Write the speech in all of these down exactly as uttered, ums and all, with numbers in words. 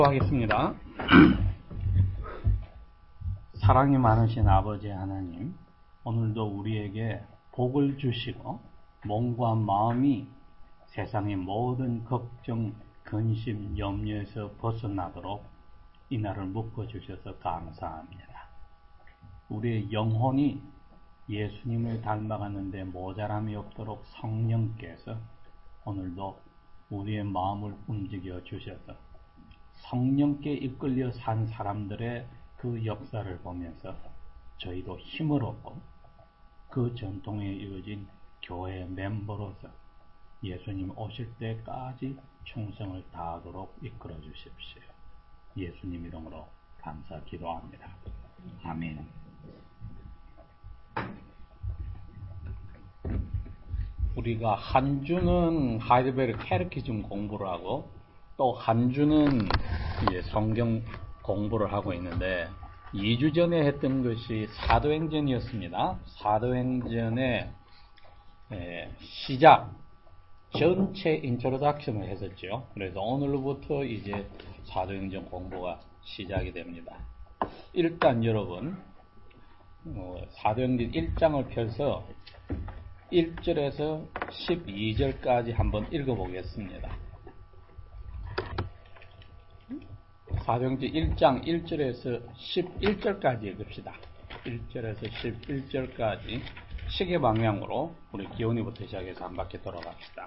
하겠습니다. 사랑이 많으신 아버지 하나님, 오늘도 우리에게 복을 주시고 몸과 마음이 세상의 모든 걱정, 근심, 염려에서 벗어나도록 이날을 묶어주셔서 감사합니다. 우리의 영혼이 예수님을 닮아가는데 모자람이 없도록 성령께서 오늘도 우리의 마음을 움직여 주셔서 성령께 이끌려 산 사람들의 그 역사를 보면서 저희도 힘을 얻고 그 전통에 이어진 교회 멤버로서 예수님 오실 때까지 충성을 다하도록 이끌어 주십시오. 예수님 이름으로 감사 기도합니다. 아멘. 우리가 한 주는 하이델베르 캐테키즘 공부를 하고 또 한 주는 이제 성경 공부를 하고 있는데 이 주 전에 했던 것이 사도행전이었습니다. 사도행전의 시작 전체 인트로덕션을 했었죠. 그래서 오늘부터 이제 사도행전 공부가 시작이 됩니다. 일단 여러분 어, 사도행전 일 장을 펴서 일 절에서 십이 절까지 한번 읽어보겠습니다. 사도행전 일 장 일 절에서 십일 절까지 읽읍시다. 일 절에서 십일 절까지 시계 방향으로 우리 기온이부터 시작해서 한 바퀴 돌아갑시다.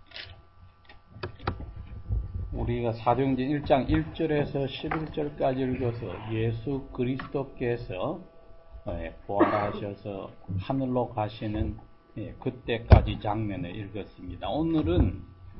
우리가 사도행전 일 장 일 절에서 십일 절까지 읽어서 예수 그리스도께서 부활하셔서 하늘로 가시는 그때까지 장면을 읽었습니다. 오늘은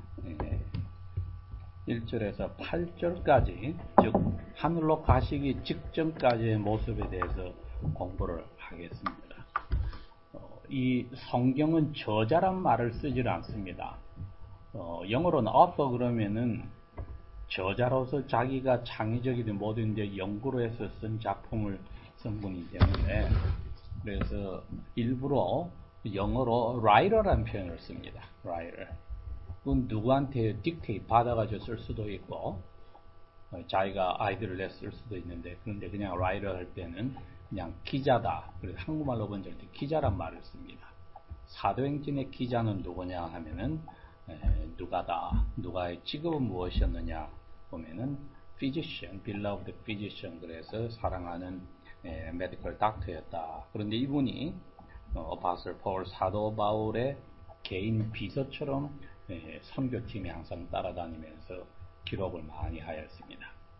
일 절에서 팔 절까지, 즉 하늘로 가시기 직전까지의 모습에 대해서 공부를 하겠습니다. 어, 이 성경은 저자란 말을 쓰질 않습니다. 어, 영어로는 author 그러면은 저자로서 자기가 창의적이든 뭐든지 연구로 해서 쓴 작품을 쓴 분이기 때문에 그래서 일부러 영어로 writer라는 표현을 씁니다. writer. 그건 누구한테 딕테이트 받아가지고 쓸 수도 있고 자기가 아이디어를 내서 쓸 수도 있는데 그런데 그냥 writer 할 때는 그냥 기자다. 그래서 한국말로 번역할 때 기자란 말을 씁니다. 사도행전의 기자는 누구냐 하면은 에, 누가다. 누가의 직업은 무엇이었느냐 보면은 physician, beloved physician 그래서 사랑하는 에, medical doctor였다. 그런데 이분이 어, apostle Paul, 사도 바울의 개인 비서처럼 예, 선교팀이 항상 따라다니면서 기록을 많이 하였습니다.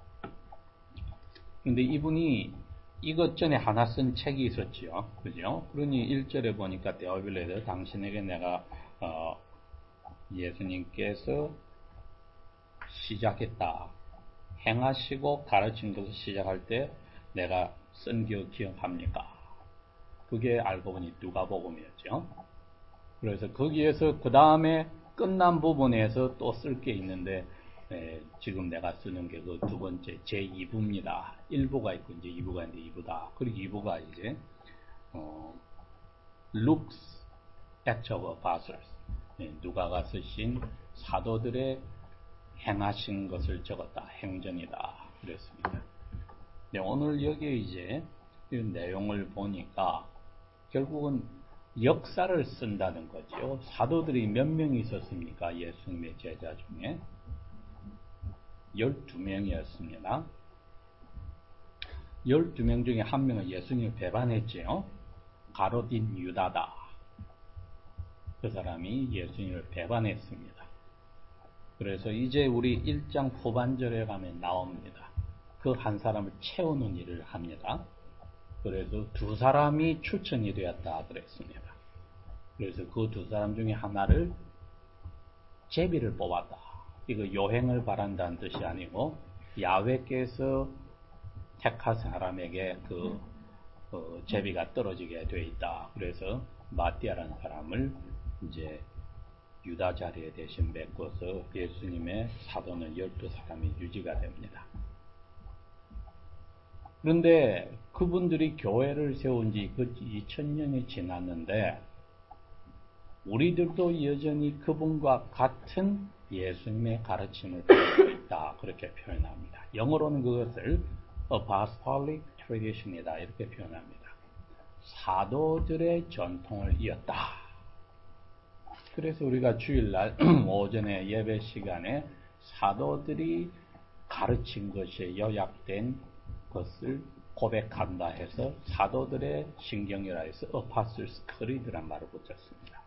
그런데 이분이 이것 전에 하나 쓴 책이 있었지요. 그죠? 그러니 일 절에 보니까 데오빌레드 당신에게 내가 어, 예수님께서 시작했다. 행하시고 가르친 것을 시작할 때 내가 쓴 거 기억합니까? 그게 알고 보니 누가복음이었죠. 그래서 거기에서 그 다음에 끝난 부분에서 또 쓸 게 있는데 에, 지금 내가 쓰는 게 그 두 번째 제이 부입니다. 일 부가 있고 이제 이 부가 있는데 이 부다. 그리고 이 부가 이제 어, Luke's Acts of Apostles 예, 누가가 쓰신 사도들의 행하신 것을 적었다. 행전이다. 그랬습니다. 네, 오늘 여기 이제 이 내용을 보니까 결국은 역사를 쓴다는 거죠. 사도들이 몇 명이 있었습니까? 예수님의 제자 중에 열두 명이었습니다. 열두 명 중에 한 명은 예수님을 배반했지요. 가롯인 유다다. 그 사람이 예수님을 배반했습니다. 그래서 이제 우리 일 장 후반절에 가면 나옵니다. 그 한 사람을 채우는 일을 합니다. 그래서 두 사람이 추천이 되었다 그랬습니다. 그래서 그 두 사람 중에 하나를 제비를 뽑았다. 이거 요행을 바란다는 뜻이 아니고 야훼께서 택하신 사람에게 그 어, 제비가 떨어지게 돼 있다. 그래서 마띠아라는 사람을 이제 유다 자리에 대신 메꿔서 예수님의 사도는 열두 사람이 유지가 됩니다. 그런데 그분들이 교회를 세운 지 그 이천 년이 지났는데 우리들도 여전히 그분과 같은 예수님의 가르침을 받고 있다. 그렇게 표현합니다. 영어로는 그것을 apostolic tradition이다. 이렇게 표현합니다. 사도들의 전통을 이었다. 그래서 우리가 주일날 오전에 예배 시간에 사도들이 가르친 것이 요약된 것을 고백한다 해서 사도들의 신경이라 해서 Apostles' Creed란 말을 붙였습니다.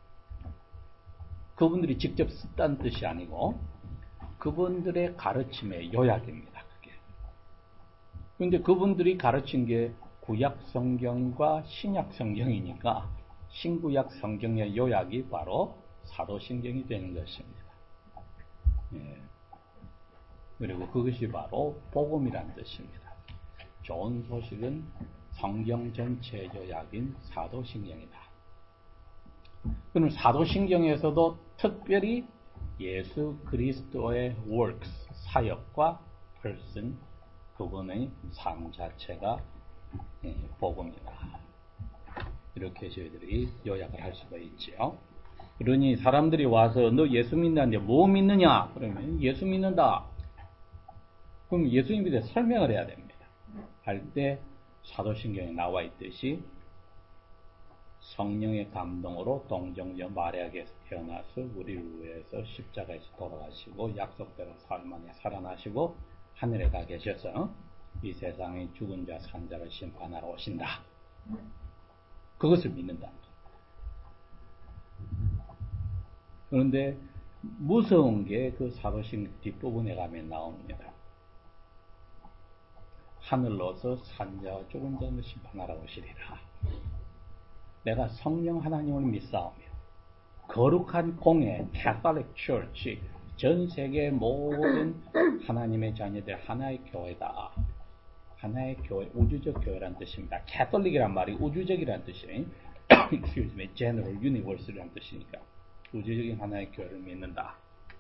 그분들이 직접 썼다는 뜻이 아니고 그분들의 가르침의 요약입니다. 그게. 그런데 그분들이 가르친 게 구약 성경과 신약 성경이니까 신구약 성경의 요약이 바로 사도신경이 되는 것입니다. 예. 그리고 그것이 바로 복음이란 뜻입니다. 좋은 소식은 성경 전체 요약인 사도신경이다. 그럼 사도신경에서도 특별히 예수 그리스도의 works, 사역과 person, 그분의 삶 자체가 복음이다. 이렇게 저희들이 요약을 할 수가 있죠. 그러니 사람들이 와서 너 예수 믿는다는데 뭐 믿느냐? 그러면 예수 믿는다. 그럼 예수님에 대해 설명을 해야 됩니다. 할 때 사도신경에 나와 있듯이 성령의 감동으로 동정녀 마리아에게서 태어나서 우리를 위해서 십자가에서 돌아가시고 약속대로 사흘 만에 살아나시고 하늘에 가 계셔서 이 세상의 죽은 자 산 자를 심판하러 오신다. 그것을 믿는다. 그런데 무서운 게 그 사도신경 뒷부분에 가면 나옵니다. 하늘로서 산자와 죽은 자를 심판하러 오시리라. 내가 성령 하나님을 믿사오며 거룩한 공예 Catholic Church 전 세계 모든 하나님의 자녀들 하나의 교회다. 하나의 교회, 우주적 교회란 뜻입니다. Catholic이란 말이 우주적이란 뜻이에요. Excuse me, General Universal이란 뜻이니까 우주적인 하나의 교회를 믿는다.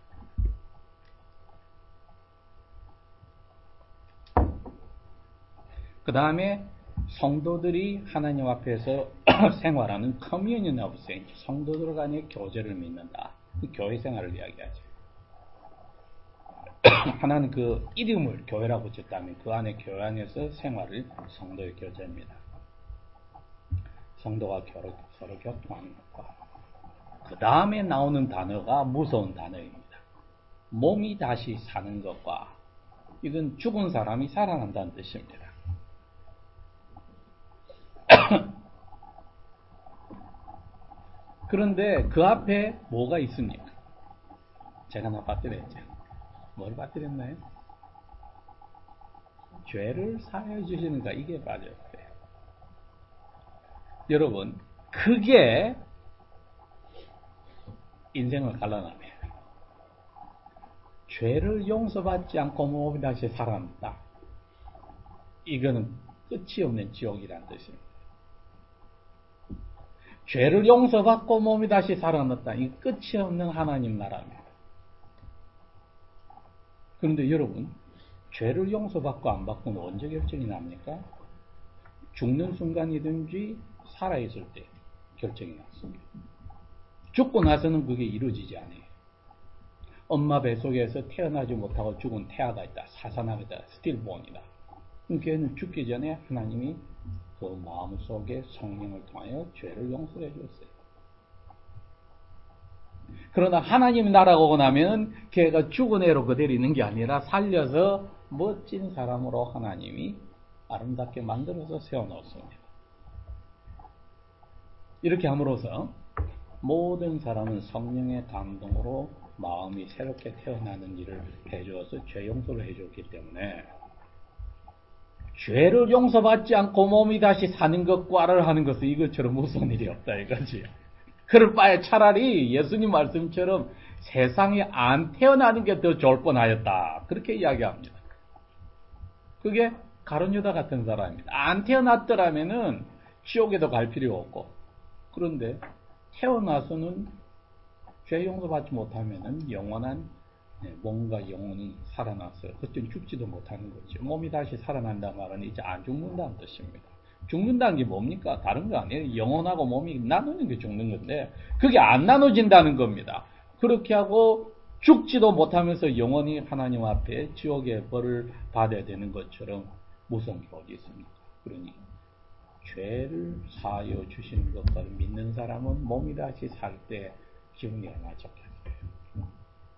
그 다음에 성도들이 하나님 앞에서 생활하는 Communion of Saints, 성도들 간의 교제를 믿는다. 그 교회 생활을 이야기하죠. 하나는 그 이름을 교회라고 붙였다면 그 안에 교회 안에서 생활을 성도의 교제입니다. 성도가 서로 교통하는 것과 그 다음에 나오는 단어가 무서운 단어입니다. 몸이 다시 사는 것과 이건 죽은 사람이 살아난다는 뜻입니다. 그런데 그 앞에 뭐가 있습니까? 제가 나 빠뜨렸죠. 뭘 빠뜨렸나요? 죄를 사하여 주시는가? 이게 빠졌어요. 여러분, 그게 인생을 갈라놔요. 죄를 용서받지 않고 몸이 다시 살아난다. 이거는 끝이 없는 지옥이라는 뜻입니다. 죄를 용서받고 몸이 다시 살아났다. 이 끝이 없는 하나님 나라입니다. 그런데 여러분, 죄를 용서받고 안 받고는 언제 결정이 납니까? 죽는 순간이든지 살아있을 때 결정이 났습니다. 죽고 나서는 그게 이루어지지 않아요. 엄마 뱃속에서 태어나지 못하고 죽은 태아가 있다. 사사나이다. 스틸본이다. 그럼 걔는 죽기 전에 하나님이 그 마음속에 성령을 통하여 죄를 용서해 줬어요. 그러나 하나님 나라가 오고 나면 걔가 죽은 애로 그대로 있는 게 아니라 살려서 멋진 사람으로 하나님이 아름답게 만들어서 세워놓습니다. 이렇게 함으로써 모든 사람은 성령의 감동으로 마음이 새롭게 태어나는 일을 해주어서 죄 용서를 해줬기 때문에 죄를 용서받지 않고 몸이 다시 사는 것과를 하는 것은 이것처럼 무서운 일이 없다 이거지. 그럴 바에 차라리 예수님 말씀처럼 세상에 안 태어나는 게 더 좋을 뻔하였다. 그렇게 이야기합니다. 그게 가룟 유다 같은 사람입니다. 안 태어났더라면은 지옥에도 갈 필요 없고, 그런데 태어나서는 죄 용서받지 못하면은 영원한 뭔가 영혼이 살아나서 그때는 죽지도 못하는 거죠. 몸이 다시 살아난다는 말은 이제 안 죽는다는 뜻입니다. 죽는다는 게 뭡니까? 다른 거 아니에요. 영혼하고 몸이 나누는 게 죽는 건데 그게 안 나눠진다는 겁니다. 그렇게 하고 죽지도 못하면서 영원히 하나님 앞에 지옥의 벌을 받아야 되는 것처럼 무서운 게 어디 있습니까? 그러니 죄를 사하여 주시는 것을 믿는 사람은 몸이 다시 살 때 기분이 얼마나 좋겠어요.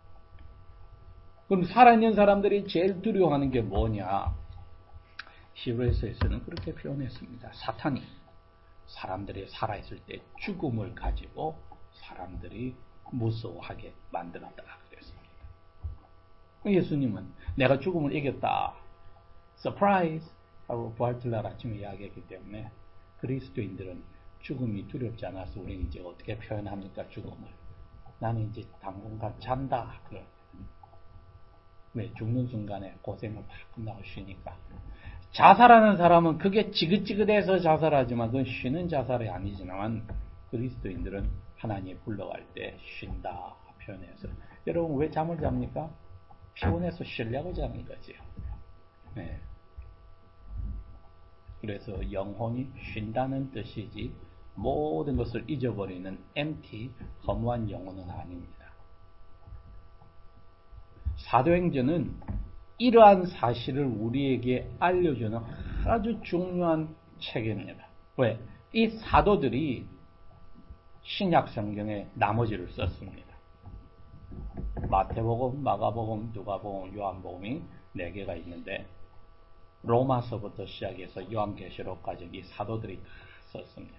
그럼 살아있는 사람들이 제일 두려워하는 게 뭐냐? 히브리서에서는 그렇게 표현했습니다. 사탄이 사람들이 살아있을 때 죽음을 가지고 사람들이 무서워하게 만들었다 그랬습니다. 예수님은 내가 죽음을 이겼다, 서프라이즈 하고 부활절날 아침에 이야기했기 때문에 그리스도인들은 죽음이 두렵지 않아서 우리는 이제 어떻게 표현합니까? 죽음을 나는 이제 당분간 잔다. 그래. 왜? 죽는 순간에 고생을 다 끝나고 쉬니까. 자살하는 사람은 그게 지긋지긋해서 자살하지만 그건 쉬는 자살이 아니지만 그리스도인들은 하나님이 불러갈 때 쉰다 표현해서. 여러분 왜 잠을 잡니까? 피곤해서 쉬려고 자는 거지요. 네. 그래서 영혼이 쉰다는 뜻이지 모든 것을 잊어버리는 empty, 허무한 영혼은 아닙니다. 사도행전은 이러한 사실을 우리에게 알려주는 아주 중요한 책입니다. 왜? 이 사도들이 신약 성경의 나머지를 썼습니다. 마태복음, 마가복음, 누가복음, 요한복음이 네 개가 있는데 로마서부터 시작해서 요한계시록까지 이 사도들이 다 썼습니다.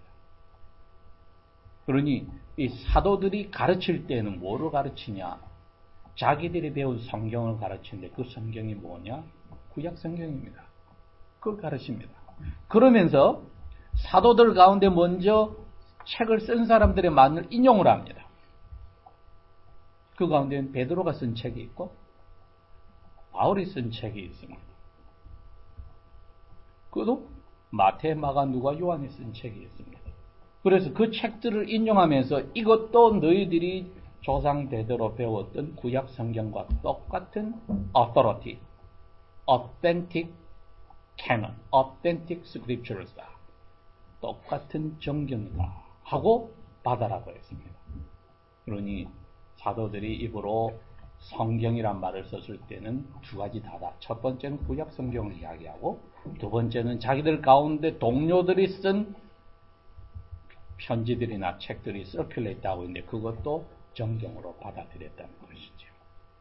그러니 이 사도들이 가르칠 때는 뭐를 가르치냐? 자기들이 배운 성경을 가르치는데 그 성경이 뭐냐? 구약 성경입니다. 그걸 가르칩니다. 그러면서 사도들 가운데 먼저 책을 쓴 사람들의 말을 인용을 합니다. 그 가운데는 베드로가 쓴 책이 있고 바울이 쓴 책이 있습니다. 그것도 마태, 마가, 누가, 요한이 쓴 책이 있습니다. 그래서 그 책들을 인용하면서 이것도 너희들이 조상대대로 배웠던 구약 성경과 똑같은 authority, authentic canon, authentic scriptures다. 똑같은 정경이다 하고 받아라고 했습니다. 그러니 사도들이 입으로 성경이란 말을 썼을 때는 두 가지 다다. 첫 번째는 구약 성경을 이야기하고 두 번째는 자기들 가운데 동료들이 쓴 편지들이나 책들이 서큘레이트하고 있는데 그것도 정경으로 받아들였다는 것이죠.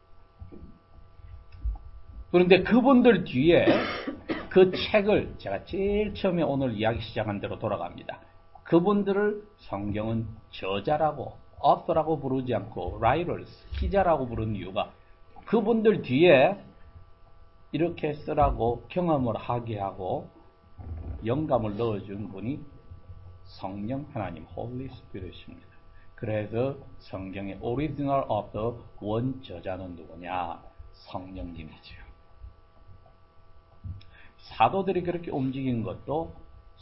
그런데 그분들 뒤에 그 책을 제가 제일 처음에 오늘 이야기 시작한 대로 돌아갑니다. 그분들을 성경은 저자라고 author라고 부르지 않고 writers, 기자라고 부르는 이유가 그분들 뒤에 이렇게 쓰라고 경험을 하게 하고 영감을 넣어준 분이 성령 하나님 Holy Spirit입니다. 그래서 성경의 original author 원저자는 누구냐? 성령님이죠. 사도들이 그렇게 움직인 것도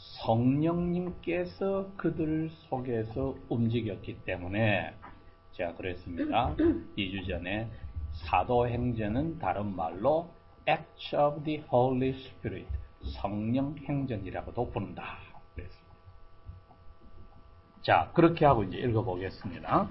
성령님께서 그들 속에서 움직였기 때문에 제가 그랬습니다. 이 주 전에 사도행전은 다른 말로 Acts of the Holy Spirit, 성령행전이라고도 부른다. 그랬습니다. 자, 그렇게 하고 이제 읽어보겠습니다.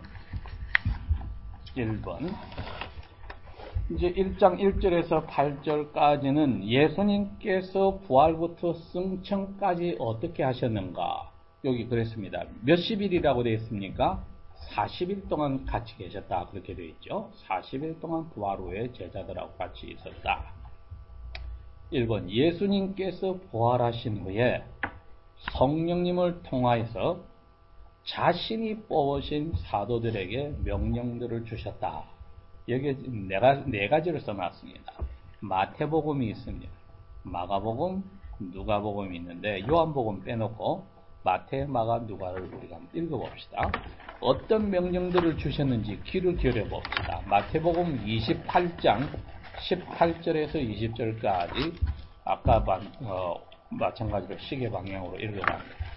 일 번. 이제 일 장 일 절에서 팔 절까지는 예수님께서 부활부터 승천까지 어떻게 하셨는가? 여기 그랬습니다. 몇십 일이라고 되어 있습니까? 사십 일 동안 같이 계셨다. 그렇게 되어 있죠. 사십 일 동안 부활 후에 제자들하고 같이 있었다. 일 번. 예수님께서 부활하신 후에 성령님을 통하여서 자신이 뽑으신 사도들에게 명령들을 주셨다. 여기에 네, 가지, 네 가지를 써놨습니다. 마태복음이 있습니다. 마가복음, 누가복음이 있는데 요한복음 빼놓고 마태, 마가, 누가를 우리가 한번 읽어봅시다. 어떤 명령들을 주셨는지 귀를 기울여봅시다. 마태복음 이십팔 장 십팔 절에서 이십 절까지 아까 어, 마찬가지로 시계 방향으로 읽어봅니다.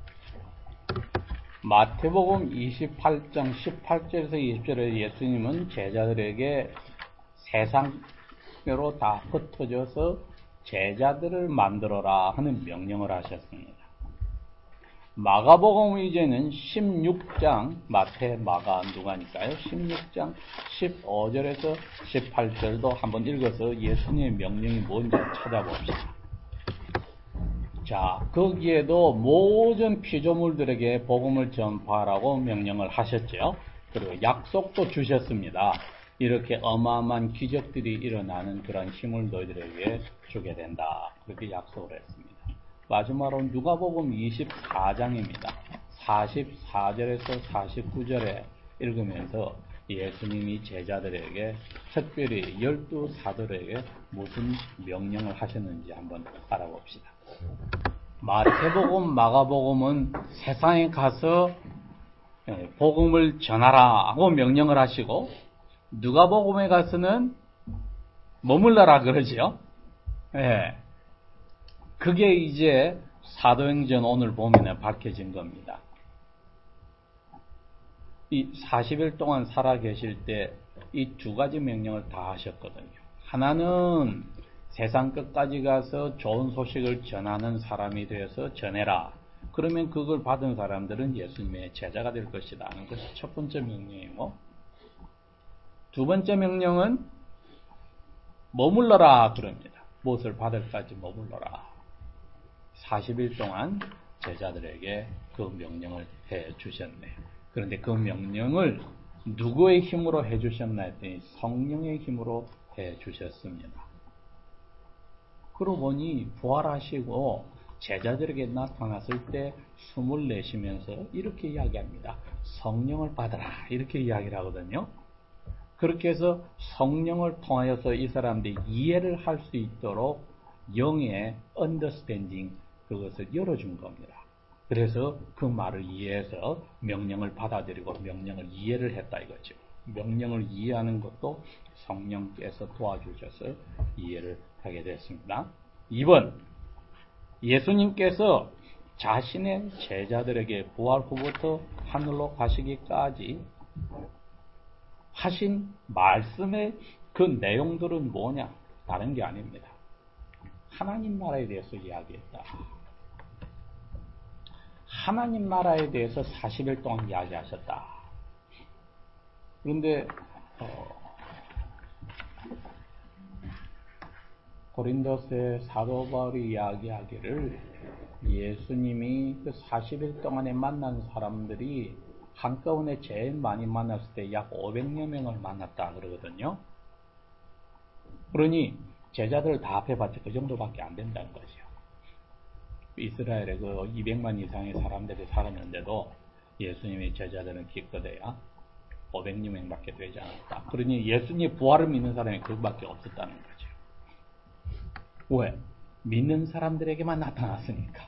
마태복음 이십팔 장 십팔 절에서 이십 절에 예수님은 제자들에게 세상으로 다 흩어져서 제자들을 만들어라 하는 명령을 하셨습니다. 마가복음 이제는 십육 장, 마태, 마가, 누가니까요. 십육 장 십오 절에서 십팔 절도 한번 읽어서 예수님의 명령이 뭔지 찾아봅시다. 자, 거기에도 모든 피조물들에게 복음을 전파하라고 명령을 하셨죠. 그리고 약속도 주셨습니다. 이렇게 어마어마한 기적들이 일어나는 그런 힘을 너희들에게 주게 된다. 그렇게 약속을 했습니다. 마지막으로 누가복음 이십사 장입니다. 사십사 절에서 사십구 절에 읽으면서 예수님이 제자들에게 특별히 열두 사도들에게 무슨 명령을 하셨는지 한번 알아봅시다. 마태복음, 마가복음은 세상에 가서 복음을 전하라 하고 명령을 하시고, 누가복음에 가서는 머물러라 그러죠. 예. 그게 이제 사도행전 오늘 보면 밝혀진 겁니다. 이 사십 일 동안 살아계실 때 이 두 가지 명령을 다 하셨거든요. 하나는 세상 끝까지 가서 좋은 소식을 전하는 사람이 되어서 전해라. 그러면 그걸 받은 사람들은 예수님의 제자가 될 것이다 하는 것이 첫 번째 명령이고, 두 번째 명령은 머물러라 그럽니다. 무엇을 받을까지 머물러라. 사십 일 동안 제자들에게 그 명령을 해 주셨네요. 그런데 그 명령을 누구의 힘으로 해 주셨나 했더니 성령의 힘으로 해 주셨습니다. 그러고 보니 부활하시고 제자들에게 나타났을 때 숨을 내쉬면서 이렇게 이야기합니다. 성령을 받아라. 이렇게 이야기를 하거든요. 그렇게 해서 성령을 통하여서 이 사람들이 이해를 할 수 있도록 영의 understanding, 그것을 열어준 겁니다. 그래서 그 말을 이해해서 명령을 받아들이고 명령을 이해를 했다 이거죠. 명령을 이해하는 것도 성령께서 도와주셔서 이해를 하게 됐습니다. 이 번, 예수님께서 자신의 제자들에게 부활 후부터 하늘로 가시기까지 하신 말씀의 그 내용들은 뭐냐? 다른 게 아닙니다. 하나님 나라에 대해서 이야기했다. 하나님 나라에 대해서 사십 일 동안 이야기하셨다. 그런데 어, 고린도서의 사도 바울이 이야기하기를 예수님이 그 사십 일 동안에 만난 사람들이 한꺼번에 제일 많이 만났을 때 약 오백여 명을 만났다 그러거든요. 그러니 제자들 다 합해봤자 그 정도밖에 안 된다는 거죠. 이스라엘에 그 이백만 이상의 사람들이 살았는데도 예수님의 제자들은 기껏해야 오백여 명밖에 되지 않았다. 그러니 예수님의 부활을 믿는 사람이 그밖에 없었다는 거죠. 왜? 믿는 사람들에게만 나타났으니까.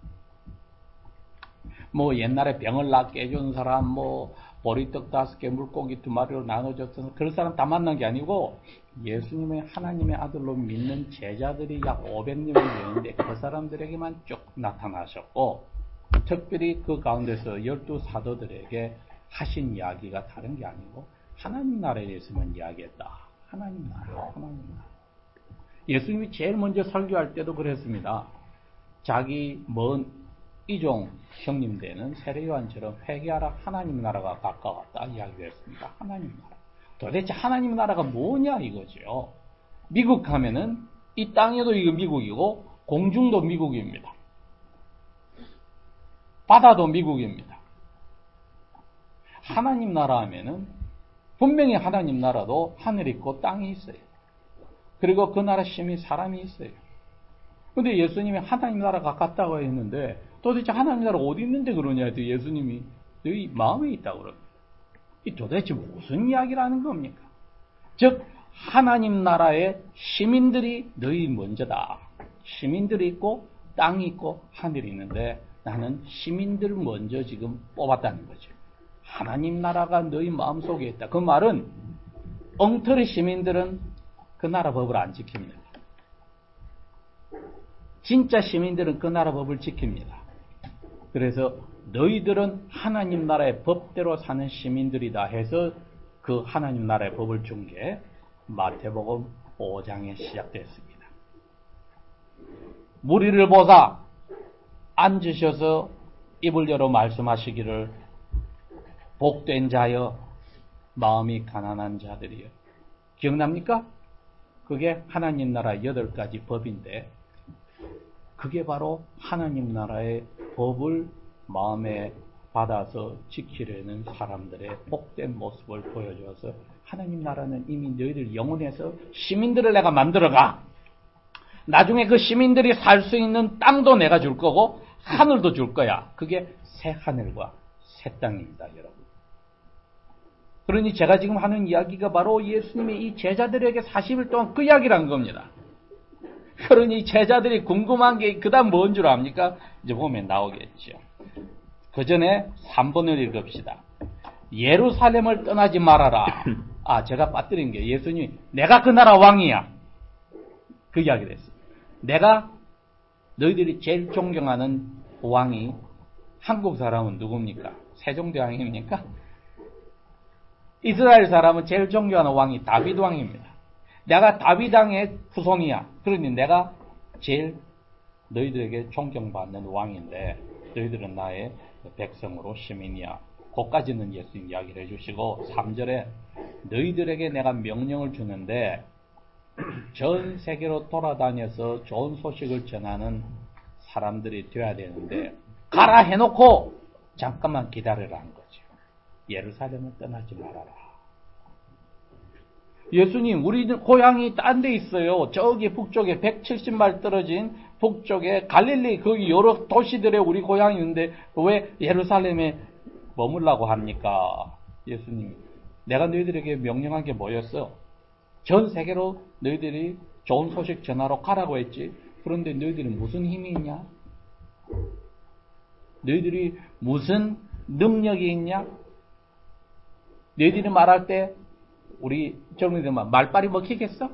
뭐 옛날에 병을 낫게 해준 사람, 뭐 보리떡 다섯 개, 물고기 두 마리로 나눠줬던 그런 사람 다 만난 게 아니고 예수님의 하나님의 아들로 믿는 제자들이 약 오백여 명이 되는데 그 사람들에게만 쭉 나타나셨고, 특별히 그 가운데서 열두 사도들에게 하신 이야기가 다른 게 아니고 하나님 나라에 대해서만 이야기했다. 하나님 나라, 하나님 나라. 예수님이 제일 먼저 설교할 때도 그랬습니다. 자기 먼 이종 형님 되는 세례요한처럼 회개하라, 하나님 나라가 가까웠다 이야기했습니다. 하나님 나라. 도대체 하나님 나라가 뭐냐 이거죠. 미국 하면은 이 땅에도 이거 미국이고 공중도 미국입니다. 바다도 미국입니다. 하나님 나라 하면은 분명히 하나님 나라도 하늘이 있고 땅이 있어요. 그리고 그 나라 심히 사람이 있어요. 근데 예수님이 하나님 나라가 가깝다고 했는데 도대체 하나님 나라가 어디 있는데 그러냐 했더니 예수님이 너희 마음에 있다고 그럽니다. 이 도대체 무슨 이야기라는 겁니까? 즉 하나님 나라의 시민들이 너희 먼저다. 시민들이 있고 땅이 있고 하늘이 있는데 나는 시민들 먼저 지금 뽑았다는 거죠. 하나님 나라가 너희 마음속에 있다. 그 말은 엉터리 시민들은 그 나라 법을 안 지킵니다. 진짜 시민들은 그 나라 법을 지킵니다. 그래서 너희들은 하나님 나라의 법대로 사는 시민들이다 해서 그 하나님 나라의 법을 준 게 마태복음 오 장에 시작됐습니다. 무리를 보사 앉으셔서 입을 열어 말씀하시기를 복된 자여 마음이 가난한 자들이여. 기억납니까? 그게 하나님 나라 여덟 가지 법인데 그게 바로 하나님 나라의 법을 마음에 받아서 지키려는 사람들의 복된 모습을 보여줘서 하나님 나라는 이미 너희들 영혼에서 시민들을 내가 만들어가. 나중에 그 시민들이 살 수 있는 땅도 내가 줄 거고 하늘도 줄 거야. 그게 새 하늘과 새 땅입니다, 여러분. 그러니 제가 지금 하는 이야기가 바로 예수님이 이 제자들에게 사십 일 동안 그 이야기를 한 겁니다. 그러니 제자들이 궁금한 게 그 다음 뭔 줄 압니까? 이제 보면 나오겠죠. 그 전에 삼 번을 읽읍시다. 예루살렘을 떠나지 말아라. 아, 제가 빠뜨린 게 예수님이 내가 그 나라 왕이야. 그 이야기를 했어요. 내가 너희들이 제일 존경하는 왕이 한국 사람은 누굽니까? 세종대왕입니까? 이스라엘 사람은 제일 존경하는 왕이 다윗 왕입니다. 내가 다윗 왕의 후손이야. 그러니 내가 제일 너희들에게 존경받는 왕인데 너희들은 나의 백성으로 시민이야. 거기까지는 예수님 이야기를 해주시고 삼 절에 너희들에게 내가 명령을 주는데 전 세계로 돌아다녀서 좋은 소식을 전하는 사람들이 돼야 되는데 가라 해놓고 잠깐만 기다려라 한 거죠. 예루살렘을 떠나지 말아라. 예수님, 우리 고향이 딴 데 있어요. 저기 북쪽에 백칠십 마일 떨어진 북쪽에 갈릴리 거기 여러 도시들에 우리 고향이 있는데 왜 예루살렘에 머물라고 합니까? 예수님, 내가 너희들에게 명령한 게 뭐였어? 전 세계로 너희들이 좋은 소식 전하러 가라고 했지. 그런데 너희들은 무슨 힘이 있냐? 너희들이 무슨 능력이 있냐? 너희들이 말할 때 우리 젊은이들만 말빨이 먹히겠어?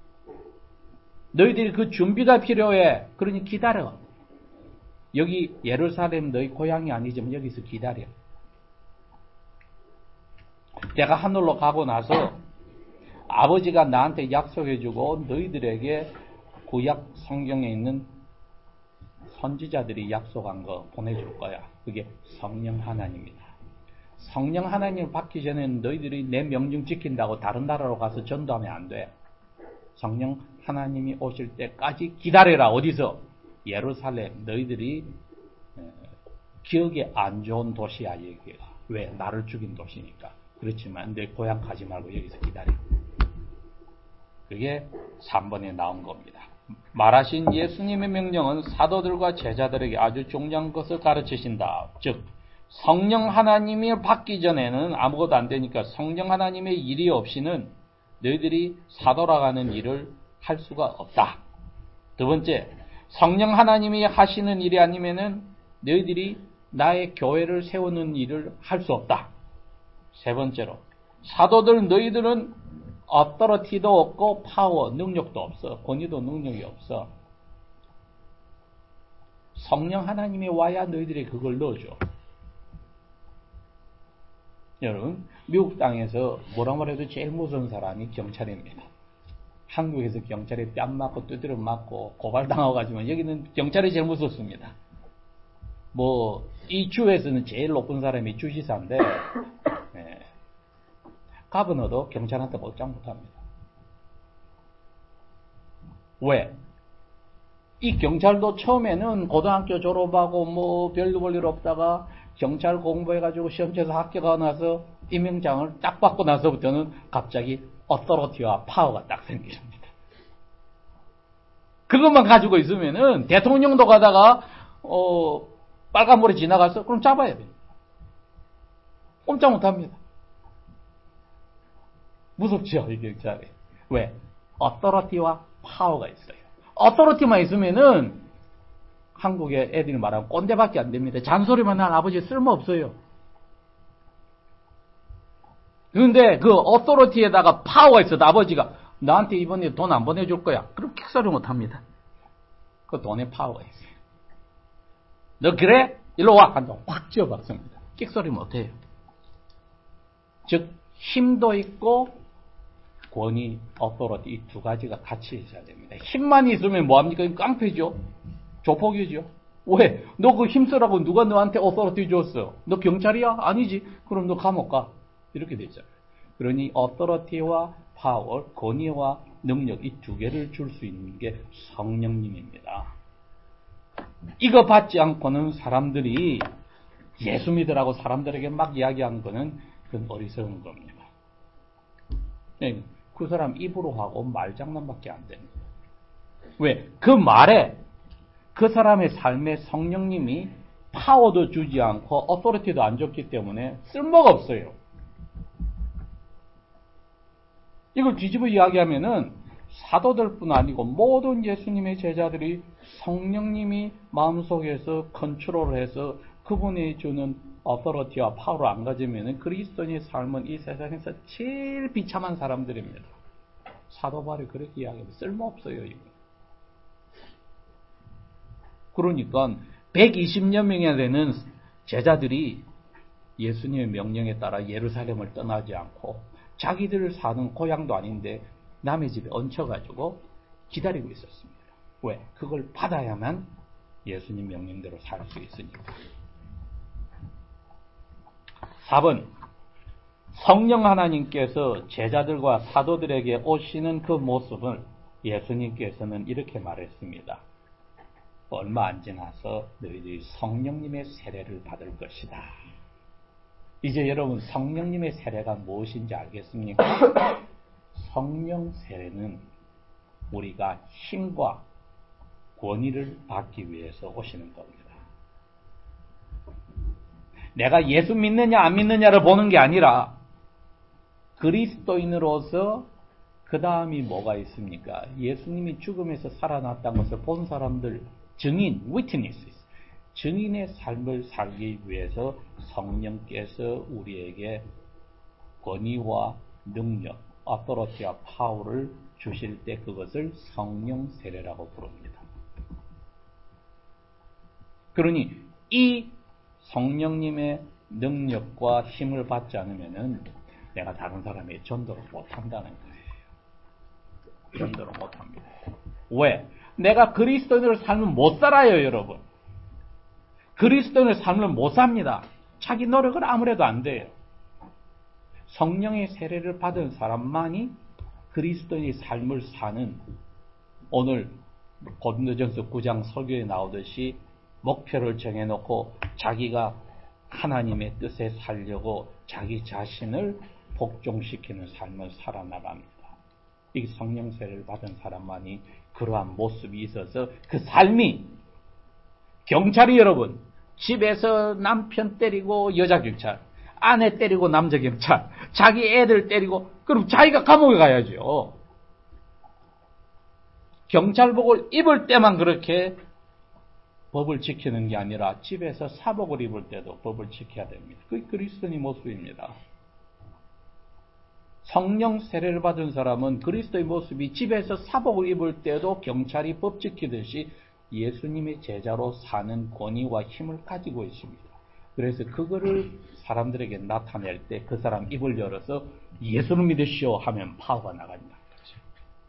너희들이 그 준비가 필요해. 그러니 기다려. 여기 예루살렘 너희 고향이 아니지만 여기서 기다려. 내가 하늘로 가고 나서 아버지가 나한테 약속해주고 너희들에게 구약 성경에 있는 선지자들이 약속한 거 보내줄 거야. 그게 성령 하나님이다. 성령 하나님을 받기 전에는 너희들이 내 명령 지킨다고 다른 나라로 가서 전도하면 안 돼. 성령 하나님이 오실 때까지 기다려라. 어디서? 예루살렘. 너희들이 기억에 안 좋은 도시야. 여기가. 왜? 나를 죽인 도시니까. 그렇지만 내 고향 가지 말고 여기서 기다려. 그게 삼 번에 나온 겁니다. 말하신 예수님의 명령은 사도들과 제자들에게 아주 중요한 것을 가르치신다. 즉 성령 하나님이 받기 전에는 아무것도 안 되니까 성령 하나님의 일이 없이는 너희들이 사도라가는 일을 할 수가 없다. 두 번째, 성령 하나님이 하시는 일이 아니면은 너희들이 나의 교회를 세우는 일을 할 수 없다. 세 번째로, 사도들 너희들은 어떠러티도 없고 파워, 능력도 없어. 권위도 능력이 없어. 성령 하나님이 와야 너희들이 그걸 넣어줘. 여러분, 미국 땅에서 뭐라고 해도 제일 무서운 사람이 경찰입니다. 한국에서 경찰에 뺨 맞고 두드려 맞고 고발당하고가지만 여기는 경찰이 제일 무섭습니다. 뭐 이 주에서는 제일 높은 사람이 주지사인데 네. 가버너도 경찰한테 꼼짝 못합니다. 왜? 이 경찰도 처음에는 고등학교 졸업하고 뭐 별로 볼 일 없다가 경찰 공부해가지고 시험 쳐서 합격하고 나서 임명장을 딱 받고 나서부터는 갑자기 어토리티와 파워가 딱 생깁니다. 그것만 가지고 있으면은 대통령도 가다가 어 빨간불이 지나가서 그럼 잡아야 돼요. 꼼짝 못합니다. 무섭죠, 이 경찰이. 왜? 어토리티와 파워가 있어요. 어토리티만 있으면은 한국의 애들이 말하면 꼰대밖에 안 됩니다. 잔소리만 한 아버지 쓸모없어요. 그런데 그 어토리티에다가 파워가 있어도 아버지가 나한테 이번에 돈 안 보내줄 거야. 그럼 킥소리 못합니다. 그 돈에 파워가 있어요. 너 그래? 일로 와! 한번 확 쥐어박습니다. 킥소리 못해요. 즉 힘도 있고 권위, 어토리티 이 두 가지가 같이 있어야 됩니다. 힘만 있으면 뭐합니까? 깡패죠. 조폭이죠. 왜? 너 그 힘쓰라고 누가 너한테 어서리티 줬어? 너 경찰이야? 아니지. 그럼 너 감옥 가. 이렇게 되잖아요. 그러니 어서리티와 파워, 권위와 능력 이 두 개를 줄 수 있는 게 성령님입니다. 이거 받지 않고는 사람들이 예수 믿으라고 사람들에게 막 이야기하는 거는 그건 어리석은 겁니다. 네, 그 사람 입으로 하고 말장난밖에 안 됩니다. 왜? 그 말에 그 사람의 삶에 성령님이 파워도 주지 않고 어토리티도 안 줬기 때문에 쓸모가 없어요. 이걸 뒤집어 이야기하면은 사도들뿐 아니고 모든 예수님의 제자들이 성령님이 마음속에서 컨트롤해서 그분이 주는 어토리티와 파워를 안 가지면은 그리스도인의 삶은 이 세상에서 제일 비참한 사람들입니다. 사도 바울이 그렇게 이야기해요. 쓸모없어요, 이거. 그러니까 백이십여 명이나 되는 제자들이 예수님의 명령에 따라 예루살렘을 떠나지 않고 자기들 사는 고향도 아닌데 남의 집에 얹혀가지고 기다리고 있었습니다. 왜? 그걸 받아야만 예수님 명령대로 살 수 있으니까. 사 번 성령 하나님께서 제자들과 사도들에게 오시는 그 모습을 예수님께서는 이렇게 말했습니다. 얼마 안 지나서 너희들이 성령님의 세례를 받을 것이다. 이제 여러분 성령님의 세례가 무엇인지 알겠습니까? 성령 세례는 우리가 힘과 권위를 받기 위해서 오시는 겁니다. 내가 예수 믿느냐 안 믿느냐를 보는 게 아니라 그리스도인으로서 그 다음이 뭐가 있습니까? 예수님이 죽음에서 살아났다는 것을 본 사람들, 증인, witnesses, 증인의 삶을 살기 위해서 성령께서 우리에게 권위와 능력, authority와 파워를 주실 때 그것을 성령 세례라고 부릅니다. 그러니 이 성령님의 능력과 힘을 받지 않으면은 내가 다른 사람의 전도를 못한다는 거예요. 전도를 못합니다. 왜? 내가 그리스도인을 삶을 못 살아요, 여러분. 그리스도인의 삶을 못 삽니다. 자기 노력을 아무래도 안 돼요. 성령의 세례를 받은 사람만이 그리스도인의 삶을 사는, 오늘 고린도전서 구 장 설교에 나오듯이 목표를 정해놓고 자기가 하나님의 뜻에 살려고 자기 자신을 복종시키는 삶을 살아나갑니다. 이 성령 세례를 받은 사람만이 그러한 모습이 있어서 그 삶이, 경찰이 여러분 집에서 남편 때리고 여자 경찰, 아내 때리고 남자 경찰, 자기 애들 때리고, 그럼 자기가 감옥에 가야죠. 경찰복을 입을 때만 그렇게 법을 지키는 게 아니라 집에서 사복을 입을 때도 법을 지켜야 됩니다. 그게 그리스도인의 모습입니다. 성령 세례를 받은 사람은 그리스도의 모습이 집에서 사복을 입을 때도 경찰이 법 지키듯이 예수님의 제자로 사는 권위와 힘을 가지고 있습니다. 그래서 그거를 사람들에게 나타낼 때 그 사람 입을 열어서 예수를 믿으시오 하면 파워가 나간다는 거죠.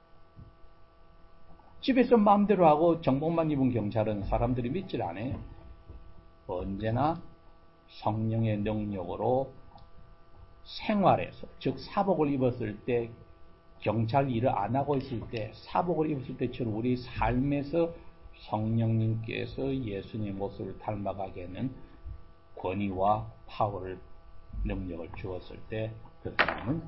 집에서 마음대로 하고 정복만 입은 경찰은 사람들이 믿질 않아요. 언제나 성령의 능력으로 생활에서, 즉 사복을 입었을 때, 경찰 일을 안 하고 있을 때 사복을 입었을 때처럼 우리 삶에서 성령님께서 예수님의 모습을 닮아가게 하는 권위와 파워를, 능력을 주었을 때 그 사람은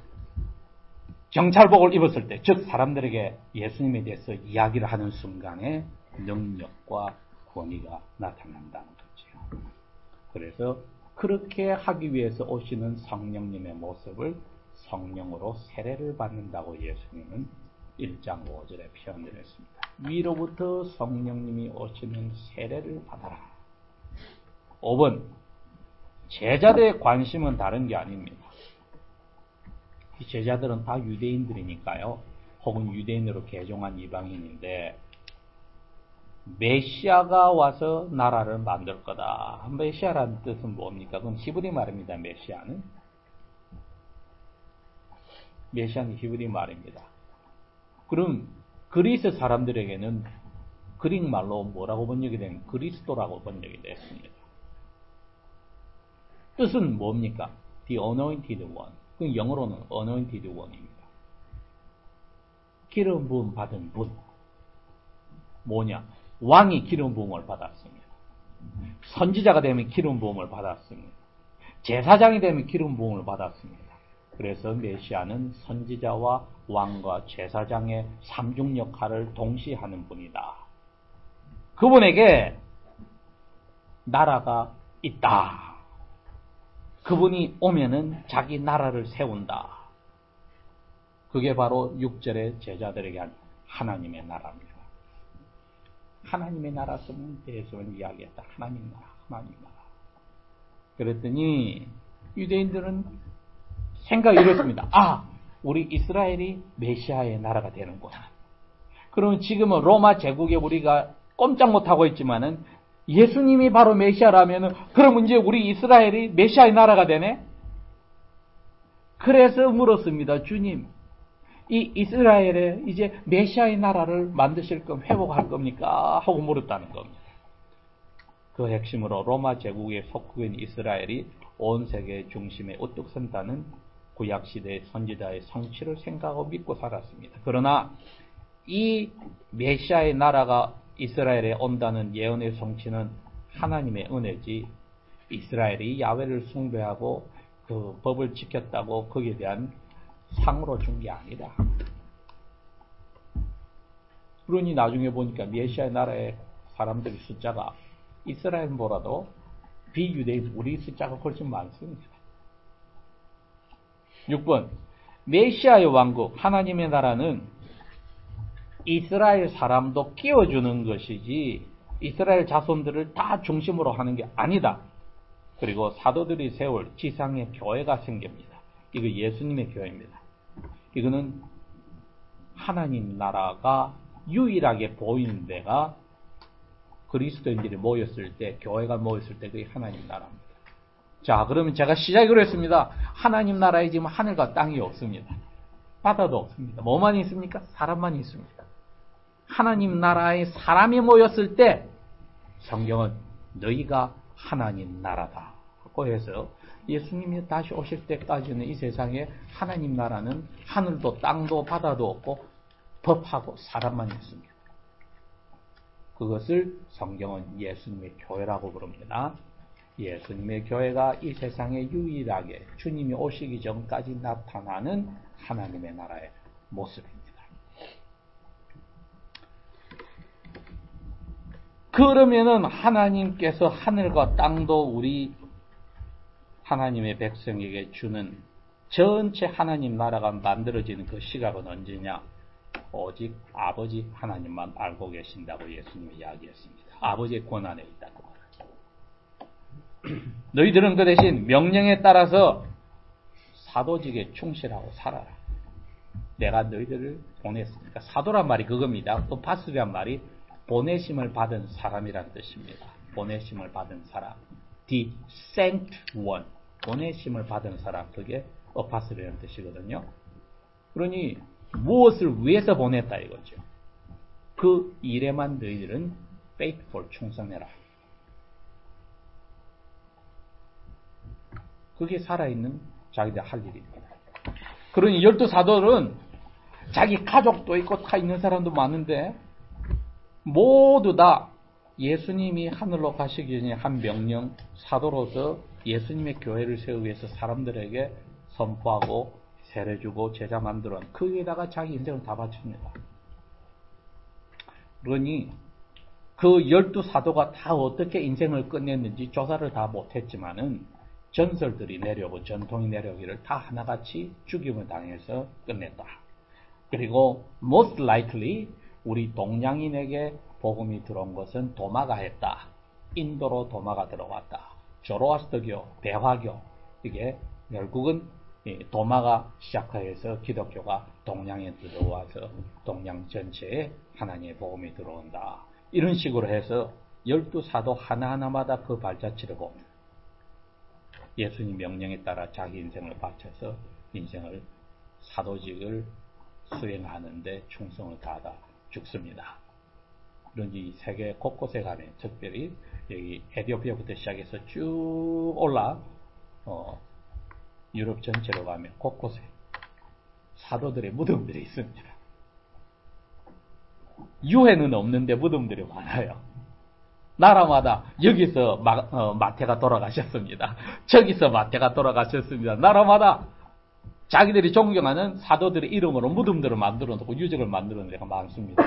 경찰복을 입었을 때, 즉 사람들에게 예수님에 대해서 이야기를 하는 순간에 능력과 권위가 나타난다는 거죠. 그래서 그렇게 하기 위해서 오시는 성령님의 모습을 성령으로 세례를 받는다고 예수님은 일 장 오 절에 표현을 했습니다. 위로부터 성령님이 오시는 세례를 받아라. 오 번 제자들의 관심은 다른 게 아닙니다. 이 제자들은 다 유대인들이니까요. 혹은 유대인으로 개종한 이방인인데 메시아가 와서 나라를 만들 거다. 메시아라는 뜻은 뭡니까? 그건 히브리 말입니다. 메시아는. 메시아는 히브리 말입니다. 그럼 그리스 사람들에게는 그릭 말로 뭐라고 번역이 된 그리스도라고 번역이 됐습니다. 뜻은 뭡니까? The anointed one. 그 영어로는 anointed one입니다. 기름 부음 받은 분. 뭐냐? 왕이 기름 부음을 받았습니다. 선지자가 되면 기름 부음을 받았습니다. 제사장이 되면 기름 부음을 받았습니다. 그래서 메시아는 선지자와 왕과 제사장의 삼중 역할을 동시에 하는 분이다. 그분에게 나라가 있다. 그분이 오면은 자기 나라를 세운다. 그게 바로 육 절의 제자들에게 한 하나님의 나라입니다. 하나님의 나라 대해서는 이야기했다. 하나님 나라, 하나님 나라. 그랬더니 유대인들은 생각이 이렇습니다. 아, 우리 이스라엘이 메시아의 나라가 되는구나. 그러면 지금은 로마 제국에 우리가 꼼짝 못하고 있지만은 예수님이 바로 메시아라면은 그럼 이제 우리 이스라엘이 메시아의 나라가 되네? 그래서 물었습니다. 주님, 이 이스라엘에 이제 메시아의 나라를 만드실 겁니까? 회복할 겁니까? 하고 물었다는 겁니다. 그 핵심으로 로마 제국의 속국인 이스라엘이 온 세계 중심에 우뚝 선다는 구약시대의 선지자의 성취를 생각하고 믿고 살았습니다. 그러나 이 메시아의 나라가 이스라엘에 온다는 예언의 성취는 하나님의 은혜지 이스라엘이 야훼를 숭배하고 그 법을 지켰다고 거기에 대한 상으로 준 게 아니다. 그러니 나중에 보니까 메시아의 나라의 사람들의 숫자가 이스라엘보다도 비유대인 우리 숫자가 훨씬 많습니다. 육 번 메시아의 왕국 하나님의 나라는 이스라엘 사람도 끼워주는 것이지 이스라엘 자손들을 다 중심으로 하는 게 아니다. 그리고 사도들이 세울 지상의 교회가 생깁니다. 이거 예수님의 교회입니다. 이거는 하나님 나라가 유일하게 보이는 데가 그리스도인들이 모였을 때, 교회가 모였을 때 그게 하나님 나라입니다. 자, 그러면 제가 시작으로 했습니다. 하나님 나라에 지금 하늘과 땅이 없습니다. 바다도 없습니다. 뭐만 있습니까? 사람만 있습니다. 하나님 나라에 사람이 모였을 때 성경은 너희가 하나님 나라다 하고 해서 예수님이 다시 오실 때까지는 이 세상에 하나님 나라는 하늘도 땅도 바다도 없고 법하고 사람만 있습니다. 그것을 성경은 예수님의 교회라고 부릅니다. 예수님의 교회가 이 세상에 유일하게 주님이 오시기 전까지 나타나는 하나님의 나라의 모습입니다. 그러면은 하나님께서 하늘과 땅도 우리 하나님의 백성에게 주는 전체 하나님 나라가 만들어지는 그 시각은 언제냐? 오직 아버지 하나님만 알고 계신다고 예수님이 이야기했습니다. 아버지의 권한에 있다고 말합니다. 너희들은 그 대신 명령에 따라서 사도직에 충실하고 살아라. 내가 너희들을 보냈으니까. 사도란 말이 그겁니다. 또 파스란 말이 보내심을 받은 사람이란 뜻입니다. 보내심을 받은 사람. The sent one. 보내심을 받은 사람. 그게 어파스라는 뜻이거든요. 그러니 무엇을 위해서 보냈다 이거죠. 그 일에만 너희들은 faithful, 충성해라. 그게 살아있는 자기들 할 일입니다. 그러니 열두 사도는 자기 가족도 있고 다 있는 사람도 많은데 모두 다 예수님이 하늘로 가시기 전에 한 명령, 사도로서 예수님의 교회를 세우기 위해서 사람들에게 선포하고 세례주고 제자 만들어 거기에다가 자기 인생을 다 바칩니다. 그러니 그 열두 사도가 다 어떻게 인생을 끝냈는지 조사를 다 못했지만은 전설들이 내려오고 전통이 내려오기를 다 하나같이 죽임을 당해서 끝냈다. 그리고 most likely 우리 동양인에게 복음이 들어온 것은 도마가 했다. 인도로 도마가 들어왔다. 조로아스터교, 대화교 이게 결국은 도마가 시작해서 기독교가 동양에 들어와서 동양 전체에 하나님의 복음이 들어온다. 이런 식으로 해서 열두 사도 하나하나마다 그 발자취를 봅니다. 예수님 명령에 따라 자기 인생을 바쳐서 인생을 사도직을 수행하는데 충성을 다하다 죽습니다. 그런지 세계 곳곳에 가면, 특별히 여기 에티오피아부터 시작해서 쭉 올라 어, 유럽 전체로 가면 곳곳에 사도들의 무덤들이 있습니다. 유해는 없는데 무덤들이 많아요. 나라마다 여기서 마, 어, 마태가 돌아가셨습니다. 저기서 마태가 돌아가셨습니다. 나라마다 자기들이 존경하는 사도들의 이름으로 무덤들을 만들어 놓고 유적을 만들어 놓은 데가 많습니다.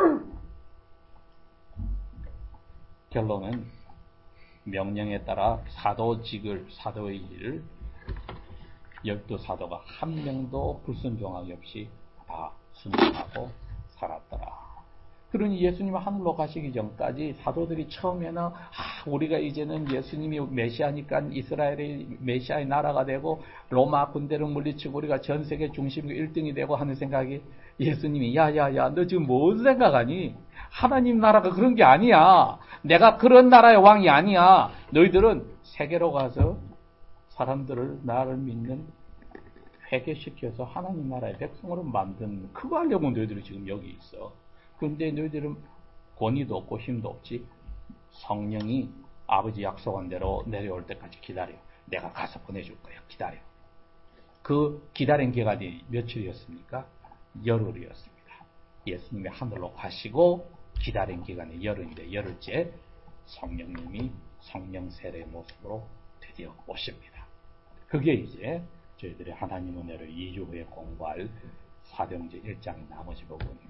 결론은 명령에 따라 사도직을, 사도의 일을 열두 사도가 한 명도 불순종함이 없이 다 순종하고 살았더라. 그러니 예수님이 하늘로 가시기 전까지 사도들이 처음에는 아, 우리가 이제는 예수님이 메시아니까 이스라엘의 메시아의 나라가 되고 로마 군대를 물리치고 우리가 전 세계 중심이고 일 등이 되고 하는 생각이, 예수님이 야야야 너 지금 뭔 생각하니? 하나님 나라가 그런 게 아니야. 내가 그런 나라의 왕이 아니야. 너희들은 세계로 가서 사람들을 나를 믿는 회개시켜서 하나님 나라의 백성으로 만든, 그거 하려고 너희들이 지금 여기 있어. 그런데 너희들은 권위도 없고 힘도 없지. 성령이 아버지 약속한 대로 내려올 때까지 기다려. 내가 가서 보내줄 거야. 기다려. 그 기다린 기간이 며칠이었습니까? 열흘이었습니다. 예수님이 하늘로 가시고 기다린 기간이 열흘인데 열흘째 성령님이 성령 세례의 모습으로 드디어 오십니다. 그게 이제 저희들이 하나님 은혜를 이 주 후에 공부할 사도행전 일 장 나머지 부분입니다.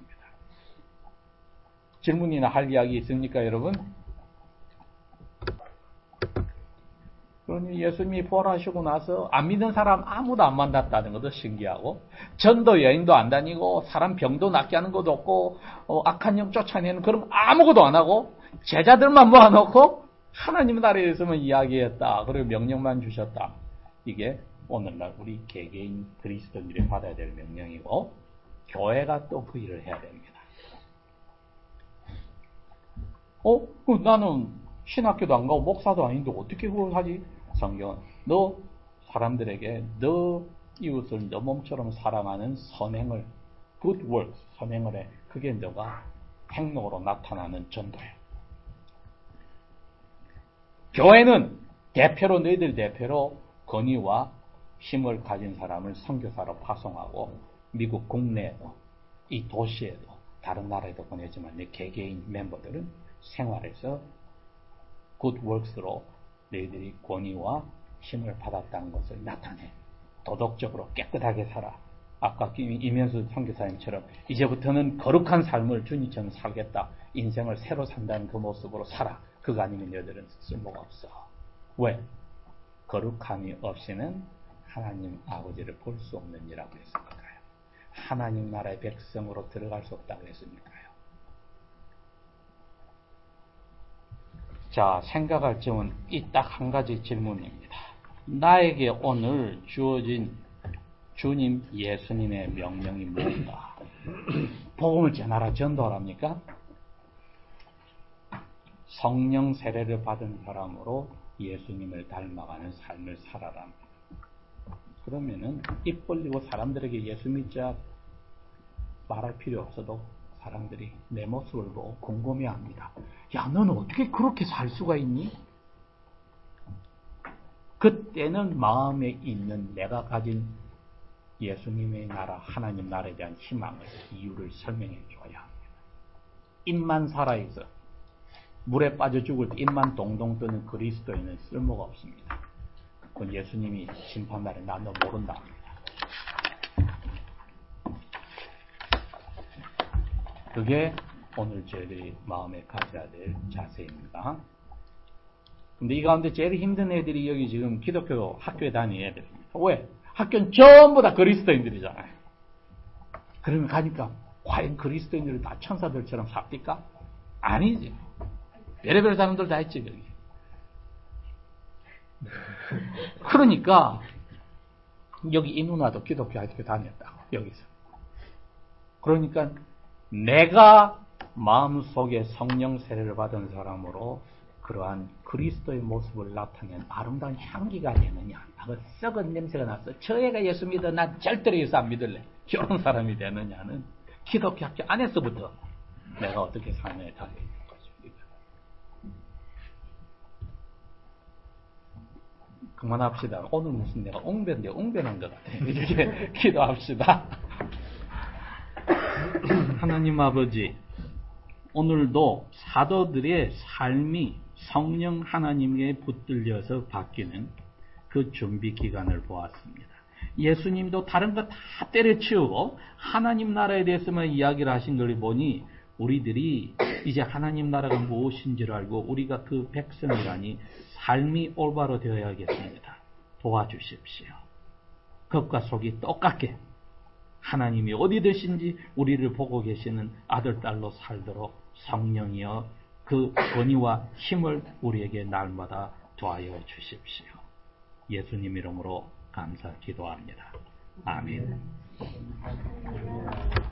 질문이나 할 이야기 있습니까, 여러분? 그러니 예수님이 부활하시고 나서 안 믿는 사람 아무도 안 만났다는 것도 신기하고, 전도 여행도 안 다니고 사람 병도 낫게 하는 것도 없고 어, 악한 영 쫓아내는 그런 아무것도 안 하고 제자들만 모아놓고 하나님 나라에 대해서만 이야기했다. 그리고 명령만 주셨다. 이게 오늘날 우리 개개인 그리스도인들이 받아야 될 명령이고, 교회가 또 그 일을 해야 됩니다. 어? 나는 신학교도 안 가고 목사도 아닌데 어떻게 그걸 하지? 성경은 너 사람들에게 너 이웃을 너 몸처럼 사랑하는 선행을, good works, 선행을 해. 그게 너가 행동으로 나타나는 전도야. 교회는 대표로, 너희들 대표로 권위와 힘을 가진 사람을 선교사로 파송하고 미국 국내에도 이 도시에도 다른 나라에도 보내지만 내 개개인 멤버들은 생활에서 굿워크스로 너희들이 권위와 힘을 받았다는 것을 나타내. 도덕적으로 깨끗하게 살아. 아까 이면수 선교사님처럼 이제부터는 거룩한 삶을 주님처럼 살겠다. 인생을 새로 산다는 그 모습으로 살아. 그거 아니면 너희들은 쓸모가 없어. 왜? 거룩함이 없이는 하나님 아버지를 볼 수 없는 이라고 했으니까요. 하나님 나라의 백성으로 들어갈 수 없다고 했으니까요. 자, 생각할 점은 이 딱 한 가지 질문입니다. 나에게 오늘 주어진 주님 예수님의 명령이 무엇인가? 복음을 전하라, 전도하랍니까? 성령 세례를 받은 사람으로 예수님을 닮아가는 삶을 살아랍니다. 그러면은 입 벌리고 사람들에게 예수 믿자 말할 필요 없어도 사람들이 내 모습을 보고 궁금해합니다. 야, 너는 어떻게 그렇게 살 수가 있니? 그때는 마음에 있는 내가 가진 예수님의 나라, 하나님 나라에 대한 희망을, 이유를 설명해 줘야 합니다. 입만 살아있어. 물에 빠져 죽을 때 입만 동동 뜨는 그리스도인은 쓸모가 없습니다. 그건 예수님이 심판날에 나 너 모른다 합니다. 그게 오늘 저희들이 마음에 가져야 될 자세입니다. 근데 이 가운데 제일 힘든 애들이 여기 지금 기독교 학교에 다니는 애들입니다. 왜? 학교는 전부 다 그리스도인들이잖아요. 그러면 가니까 과연 그리스도인들을 다 천사들처럼 삽니까? 아니지. 별의별 사람들 다 있지, 여기. 그러니까 여기 이 누나도 기독교 학교 다녔다고, 여기서. 그러니까 내가 마음속에 성령 세례를 받은 사람으로 그러한 그리스도의 모습을 나타낸 아름다운 향기가 되느냐, 그 썩은 냄새가 나서 저 애가 예수 믿어, 난 절대로 예수 안 믿을래, 이런 사람이 되느냐는 기독교 학교 안에서부터 내가 어떻게 사느냐에 달려있는 것입니다. 그만합시다. 오늘 무슨 내가 옹변데 옹변한 것 같아요. 이렇게 기도합시다. 하나님 아버지, 오늘도 사도들의 삶이 성령 하나님께 붙들려서 바뀌는 그 준비 기간을 보았습니다. 예수님도 다른 거 다 때려치우고 하나님 나라에 대해서만 이야기를 하신 걸 보니 우리들이 이제 하나님 나라가 무엇인지를 알고 우리가 그 백성이라니 삶이 올바로 되어야겠습니다. 도와주십시오. 겉과 속이 똑같게 하나님이 어디 계신지 우리를 보고 계시는 아들, 딸로 살도록 성령이여 그 권위와 힘을 우리에게 날마다 더하여 주십시오. 예수님 이름으로 감사 기도합니다. 아멘.